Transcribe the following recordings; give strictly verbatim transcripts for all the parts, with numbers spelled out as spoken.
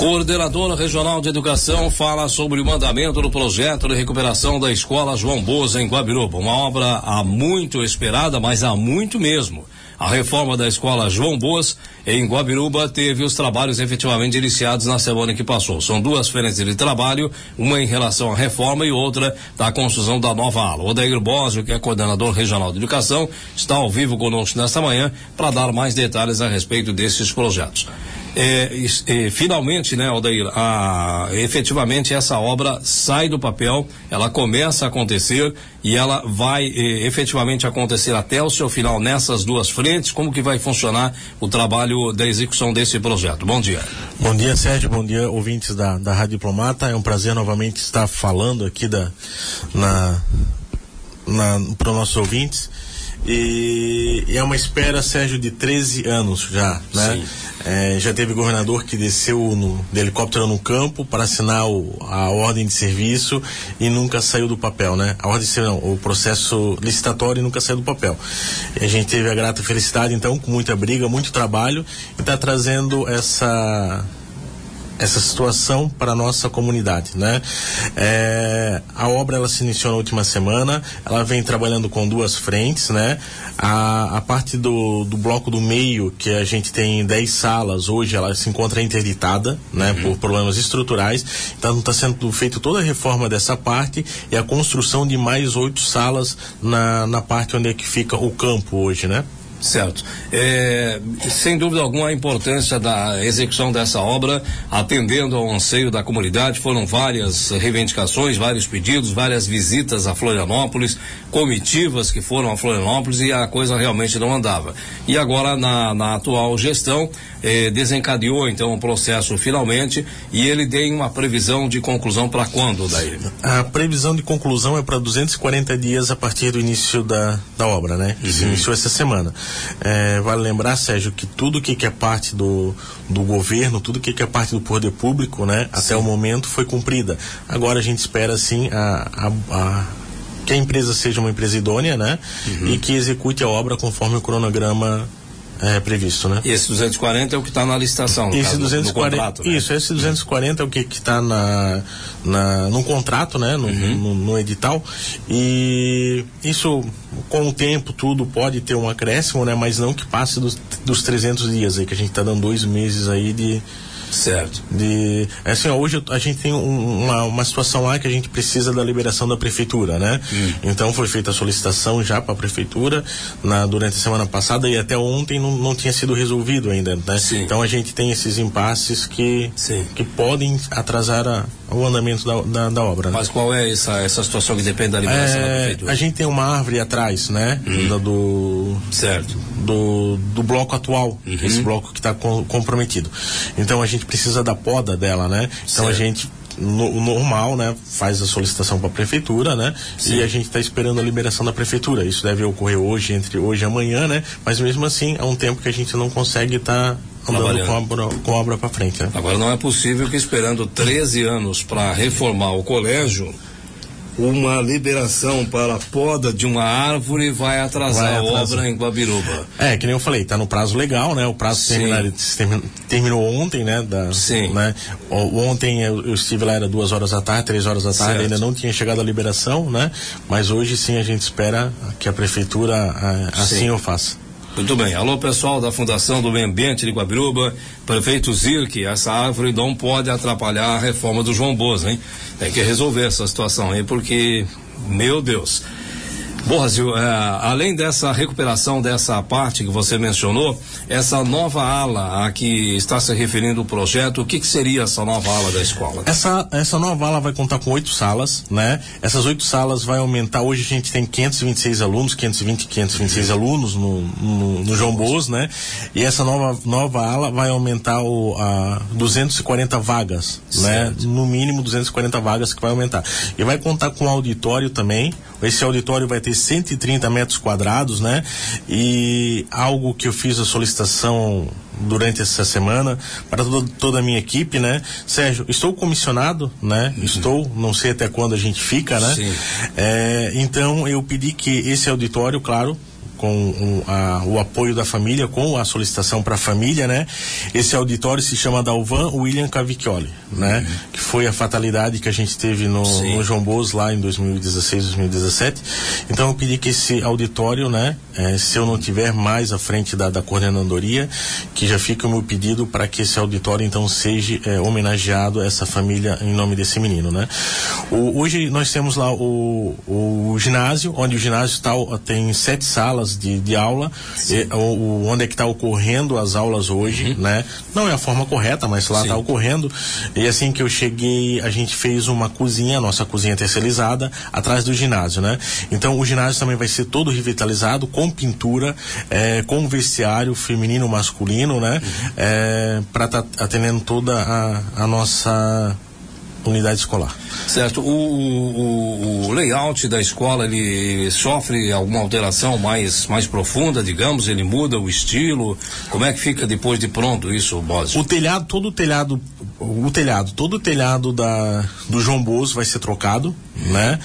Coordenador Regional de Educação fala sobre o mandamento do projeto de recuperação da Escola João Boas em Guabiruba, uma obra há muito esperada, mas há muito mesmo. A reforma da Escola João Boas em Guabiruba teve os trabalhos efetivamente iniciados na semana que passou. São duas frentes de trabalho, uma em relação à reforma e outra da construção da nova ala. O Odair Bósio, que é coordenador regional de educação, está ao vivo conosco nesta manhã para dar mais detalhes a respeito desses projetos. É, é, finalmente, né, Odair, a, efetivamente essa obra sai do papel, ela começa a acontecer e ela vai é, efetivamente acontecer até o seu final nessas duas frentes. Como que vai funcionar o trabalho da execução desse projeto? Bom dia. Bom dia, Sérgio, bom dia, ouvintes da, da Rádio Diplomata. É um prazer novamente estar falando aqui da, na, na, para os nossos ouvintes. E, e é uma espera, Sérgio, de treze anos já, né? É, já teve governador que desceu no, de helicóptero no campo para assinar o, a ordem de serviço e nunca saiu do papel, né? A ordem de serviço, não, o processo licitatório nunca saiu do papel. E a gente teve a grata felicidade, então, com muita briga, muito trabalho, e está trazendo essa... essa situação para a nossa comunidade, né? É, a obra ela se iniciou na última semana, ela vem trabalhando com duas frentes, né? A, a parte do, do bloco do meio, que a gente tem dez salas, hoje ela se encontra interditada, né? Uhum. Por problemas estruturais, então está sendo feita toda a reforma dessa parte e a construção de mais oito salas na, na parte onde é que fica o campo hoje, né? Certo. É, sem dúvida alguma, a importância da execução dessa obra, atendendo ao anseio da comunidade. Foram várias reivindicações, vários pedidos, várias visitas a Florianópolis, comitivas que foram a Florianópolis e a coisa realmente não andava. E agora, na, na atual gestão, eh, desencadeou então o processo finalmente, e ele tem uma previsão de conclusão para quando, daí? A previsão de conclusão é para duzentos e quarenta dias a partir do início da, da obra, né? Que uhum. se iniciou essa semana. É, vale lembrar, Sérgio, que tudo que, que é parte do, do governo, tudo que, que é parte do poder público, né, até Sim. o momento foi cumprida. Agora a gente espera, sim, a, a, a, que a empresa seja uma empresa idônea, né, uhum. e que execute a obra conforme o cronograma é, previsto, né? E esse duzentos e quarenta é o que está na licitação, no esse caso, duzentos e quarenta, no contrato, né? Isso, esse duzentos e quarenta é o que está na, na, no contrato, né? No, uhum. no, no edital. E isso, com o tempo, tudo pode ter um acréscimo, né? Mas não que passe dos, dos trezentos dias aí, que a gente está dando dois meses aí de... Certo. De, assim, ó, hoje a gente tem um, uma, uma situação lá que a gente precisa da liberação da prefeitura, né? Hum. Então foi feita a solicitação já para a prefeitura na, durante a semana passada, e até ontem não, não tinha sido resolvido ainda, né? Sim. Então a gente tem esses impasses que, que podem atrasar a, o andamento da, da, da obra. Mas né? Qual é essa, essa situação que depende da liberação é, da prefeitura? A gente tem uma árvore atrás, né? Hum. Do, do, certo. Do, do bloco atual, uhum. esse bloco que está com, comprometido. Então a gente precisa da poda dela, né? Então certo. A gente, no, normal, né? Faz a solicitação para a prefeitura, né? Sim. E a gente está esperando a liberação da prefeitura. Isso deve ocorrer hoje, entre hoje e amanhã, né? Mas mesmo assim, é um tempo que a gente não consegue estar... Tá andando com a obra, com a obra para frente, né? Agora não é possível que, esperando treze anos para reformar o colégio, uma liberação para a poda de uma árvore vai atrasar, vai atrasar. a obra em Guabiruba. É, que nem eu falei, tá no prazo legal, né? O prazo terminar, terminou, terminou ontem, né? Da, Sim. Né? Ontem eu, eu estive lá, era duas horas da tarde, três horas da tarde, certo. Ainda não tinha chegado a liberação, né? Mas hoje sim a gente espera que a prefeitura a, assim o faça. Muito bem. Alô, pessoal da Fundação do Meio Ambiente de Guabiruba, prefeito Zirque, essa árvore não pode atrapalhar a reforma do João Boas, hein? Tem que resolver essa situação aí, porque, meu Deus. Bósio, é, além dessa recuperação dessa parte que você mencionou, essa nova ala a que está se referindo o projeto, o que, que seria essa nova ala da escola? Essa, essa nova ala vai contar com oito salas, né? Essas oito salas vai aumentar, hoje a gente tem quinhentos e vinte e seis alunos, quinhentos e vinte, quinhentos e vinte e seis alunos no, no, no João Boas, né? E essa nova, nova ala vai aumentar o, a duzentas e quarenta vagas, certo. Né? No mínimo duzentas e quarenta vagas que vai aumentar. E vai contar com auditório também. Esse auditório vai ter cento e trinta metros quadrados, né? E algo que eu fiz a solicitação durante essa semana para toda, toda a minha equipe, né? Sérgio, estou comissionado, né? Uhum. Estou, não sei até quando a gente fica, né? Sim. É, então eu pedi que esse auditório, claro, com um, a, o apoio da família, com a solicitação para a família, né? Esse auditório se chama Dalvan William Cavicchioli, né? Uhum. Que foi a fatalidade que a gente teve no, no João Boas lá em dois mil e dezesseis, dois mil e dezessete. Então eu pedi que esse auditório, né? É, se eu não tiver mais à frente da, da coordenadoria, que já fica o meu pedido para que esse auditório então seja é, homenageado a essa família em nome desse menino, né? O, hoje nós temos lá o, o ginásio, onde o ginásio tá, tem sete salas de, de aula, e, o, onde é que está ocorrendo as aulas hoje, uhum. né? Não é a forma correta, mas lá está ocorrendo. E assim que eu cheguei, a gente fez uma cozinha, nossa cozinha terceirizada, atrás do ginásio, né? Então o ginásio também vai ser todo revitalizado, com pintura, é, com vestiário feminino, masculino, né? Uhum. É, para estar tá atendendo toda a, a nossa unidade escolar. Certo. O, o, o layout da escola, ele sofre alguma alteração mais, mais profunda, digamos? Ele muda o estilo? Como é que fica depois de pronto isso, Bósio? O telhado, todo o telhado, o telhado, todo o telhado da, do João Boas vai ser trocado, hum. né?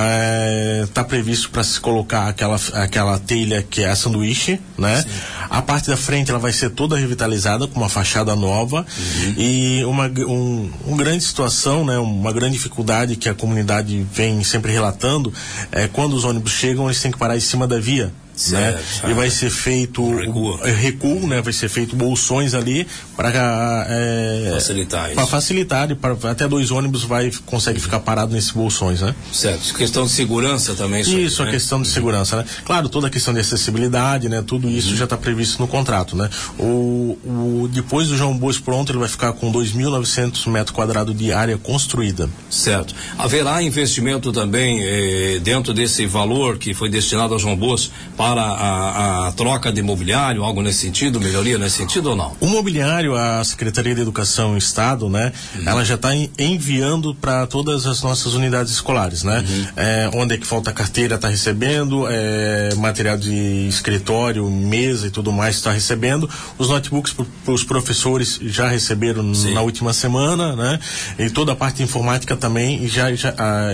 É, tá previsto para se colocar aquela, aquela telha que é a sanduíche, né? Sim. A parte da frente ela vai ser toda revitalizada com uma fachada nova uhum. e uma um, um grande situação, né? Uma grande dificuldade que a comunidade vem sempre relatando é quando os ônibus chegam, eles têm que parar em cima da via. Certo, né? Ah, e vai ser feito um recuo. recuo, né? Vai ser feito bolsões ali para é, facilitar para facilitar e pra, até dois ônibus vai consegue ficar parado nesses bolsões, né? Certo. Questão de segurança também. Isso, isso aí, a né? questão de segurança, né? Claro, toda a questão de acessibilidade, né? Tudo isso uhum. já está previsto no contrato, né? O, o depois do João Boas pronto, ele vai ficar com dois mil e novecentos metros quadrados de área construída. Certo. Haverá investimento também eh, dentro desse valor que foi destinado ao João Boas para para a, a troca de mobiliário, algo nesse sentido, melhoria nesse sentido ou não? O mobiliário, a Secretaria de Educação e Estado, né, uhum. ela já está enviando para todas as nossas unidades escolares, né? Uhum. É, onde é que falta carteira, está recebendo, é, material de escritório, mesa e tudo mais está recebendo. Os notebooks para os professores já receberam Sim. na última semana, né? E toda a parte de informática também já, já,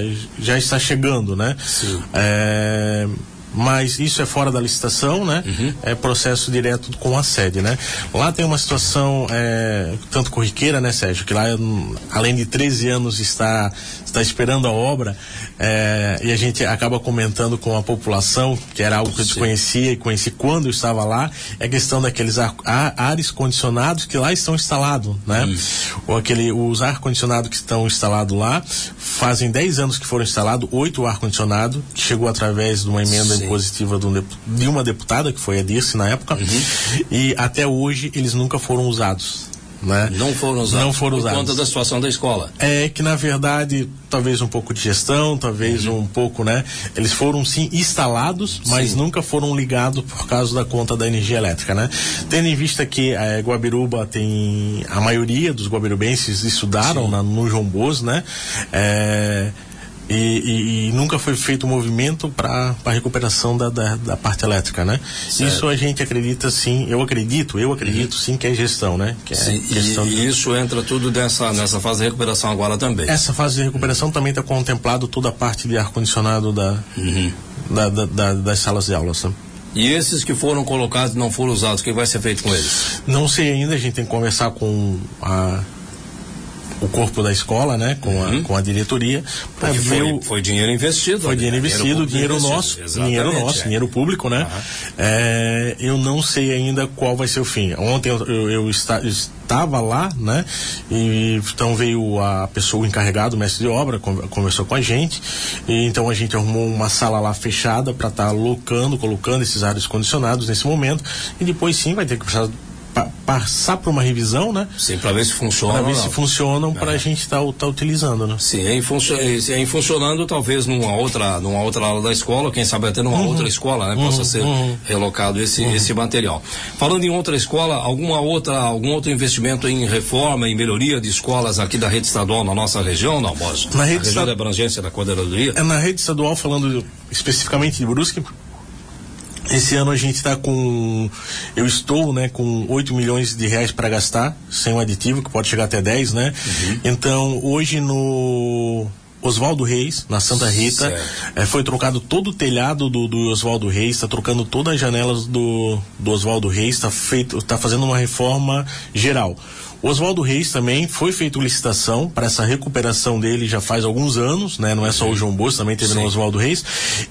já está chegando, né? Sim. É, mas isso é fora da licitação, né? Uhum. É processo direto com a sede, né? Lá tem uma situação é, tanto corriqueira, né, Sérgio? Que lá, além de treze anos, está, está esperando a obra, é, e a gente acaba comentando com a população, que era algo que eu desconhecia e conheci quando eu estava lá, é a questão daqueles ar, ar, ares condicionados que lá estão instalados, né? Uhum. Ou aquele, os ar-condicionados que estão instalados lá, fazem dez anos que foram instalados, oito ar-condicionado, que chegou através de uma emenda Sim. positiva de uma deputada, que foi a Dirce na época, uhum. e até hoje eles nunca foram usados, né? Não foram usados não foram por usados. conta da situação da escola. É que na verdade, talvez um pouco de gestão, talvez uhum. um pouco, né? Eles foram sim instalados, mas sim. nunca foram ligados por causa da conta da energia elétrica, né? Tendo em vista que é, Guabiruba tem, a maioria dos guabirubenses estudaram na, no João Boas, né? É, E, e, e nunca foi feito um movimento para a recuperação da, da, da parte elétrica, né? Certo. Isso a gente acredita sim, eu acredito, eu acredito uhum. sim que é gestão, né? Que é sim, gestão e, de... e isso entra tudo nessa, nessa fase de recuperação agora também. Essa fase de recuperação uhum. também está contemplado toda a parte de ar-condicionado da, uhum. da, da, da, das salas de aulas, né? E esses que foram colocados e não foram usados, o que vai ser feito com eles? Não sei ainda, a gente tem que conversar com a o corpo da escola, né, com, uhum. a, com a diretoria, para ver foi, o, foi dinheiro investido, foi dinheiro investido, dinheiro, dinheiro nosso, Exatamente, dinheiro nosso, é. dinheiro público, né? Uhum. É, eu não sei ainda qual vai ser o fim. Ontem eu, eu, eu está, estava lá, né? E então veio a pessoa o encarregado, o mestre de obra, conversou com a gente. E então a gente arrumou uma sala lá fechada para estar tá alocando, colocando esses ares condicionados nesse momento. E depois sim vai ter que precisar Pa, passar por uma revisão, né? Sim, para ver se funciona. Para ver se funcionam, para a gente estar tá, tá utilizando, né? Sim, em, funcio em funcionando talvez numa outra, numa outra aula da escola, quem sabe até numa uhum. outra escola, né? Uhum. Possa ser uhum. relocado esse, uhum. esse material. Falando em outra escola, alguma outra, algum outro investimento em reforma, em melhoria de escolas aqui da rede estadual na nossa região, não, Bósio? Na rede região de abrangência da coordenadoria? É, na rede estadual, falando especificamente de Brusque, esse ano a gente está com, eu estou, né, com oito milhões de reais para gastar, sem o aditivo, que pode chegar até dez, né? Uhum. Então, hoje no, Oswaldo Reis, na Santa Rita. É, foi trocado todo o telhado do, do Oswaldo Reis, está trocando todas as janelas do, do Oswaldo Reis, está feito, está fazendo uma reforma geral. O Oswaldo Reis também foi feito licitação para essa recuperação dele já faz alguns anos, né? Não é só o João Bosco, também teve Sim. no Oswaldo Reis.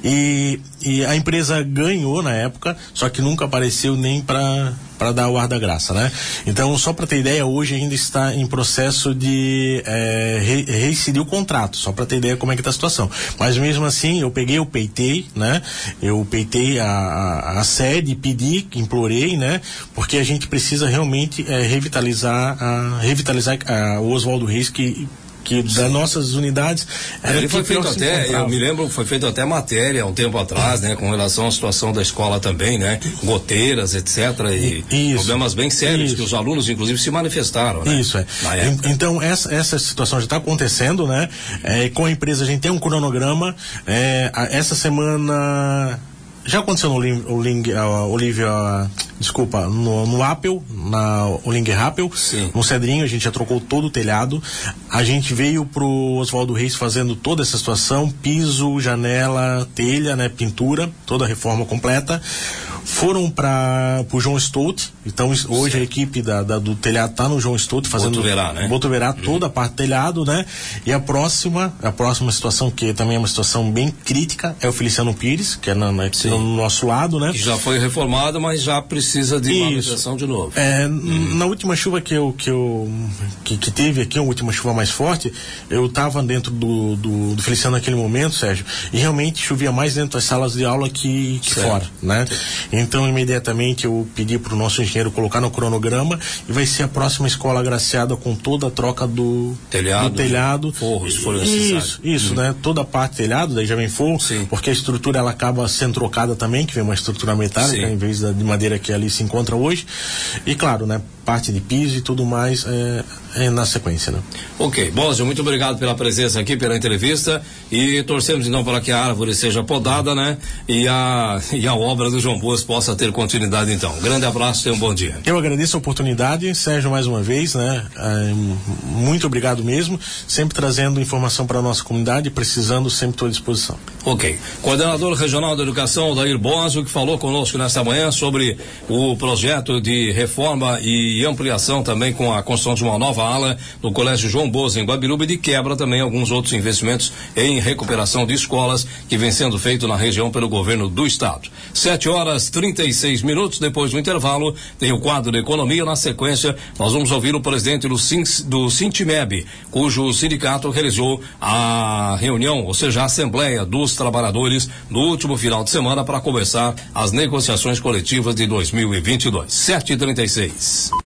E, e a empresa ganhou na época, só que nunca apareceu nem para para dar o ar da graça, né? Então, só para ter ideia, hoje ainda está em processo de é, re, reincidir o contrato, só para ter ideia como é que está a situação. Mas mesmo assim, eu peguei, eu peitei, né? Eu peitei a, a, a sede, pedi, implorei, né? Porque a gente precisa realmente é, revitalizar, a, revitalizar a, o Oswaldo Reis, que que das nossas unidades era ele foi feito até, eu me lembro, foi feito até matéria há um tempo atrás, né, com relação à situação da escola também, né, goteiras, etc, e isso, problemas bem sérios isso. que os alunos inclusive se manifestaram, né? Isso é. Então essa essa situação já está acontecendo, né? É, com a empresa a gente tem um cronograma, é, a, essa semana já aconteceu no Olívia, Olívia, desculpa, no, no Apple, na Olívia Rappel, no Cedrinho, a gente já trocou todo o telhado. A gente veio pro Oswaldo Reis fazendo toda essa situação, piso, janela, telha, né, pintura, toda a reforma completa. Foram para o João Stout, então hoje certo. a equipe da, da, do telhado está no João Stout fazendo Botuverá, né? Botuverá, uhum. toda a parte do telhado, né? E a próxima, a próxima situação, que também é uma situação bem crítica, é o Feliciano Pires, que é na, na, no nosso lado, né? Que já foi reformado, mas já precisa de manutenção de novo. É, hum. Na última chuva que eu que eu que, que teve aqui, a última chuva mais forte, eu estava dentro do, do, do Feliciano naquele momento, Sérgio, e realmente chovia mais dentro das salas de aula que, que fora, né? Então, imediatamente eu pedi para o nosso engenheiro colocar no cronograma e vai ser a próxima escola agraciada com toda a troca do telhado, do telhado. Forros, forros isso, isso, hum. né? Toda a parte do telhado, daí já vem forro, Sim. porque a estrutura ela acaba sendo trocada também, que vem uma estrutura metálica Sim. em vez da, de madeira que ali se encontra hoje. E claro, né? Parte de piso e tudo mais é, é na sequência, né? Ok, Bósio, muito obrigado pela presença aqui, pela entrevista, e torcemos então para que a árvore seja podada, né? E a, e a obra do João Bosco possa ter continuidade então. Grande abraço e um bom dia. Eu agradeço a oportunidade, Sérgio, mais uma vez, né? É, muito obrigado mesmo, sempre trazendo informação para a nossa comunidade, precisando, sempre estou à disposição. Ok. Coordenador Regional da Educação, Odair Bósio, que falou conosco nesta manhã sobre o projeto de reforma e e ampliação também com a construção de uma nova ala no Colégio João Bosco em Guabiruba e de quebra também alguns outros investimentos em recuperação de escolas que vem sendo feito na região pelo governo do estado. Sete horas trinta e seis minutos depois do intervalo tem o quadro de economia. Na sequência nós vamos ouvir o presidente do, do Sintimeb, cujo sindicato realizou a reunião, ou seja, a assembleia dos trabalhadores no último final de semana para começar as negociações coletivas de dois mil e vinte e dois. Sete e trinta e seis.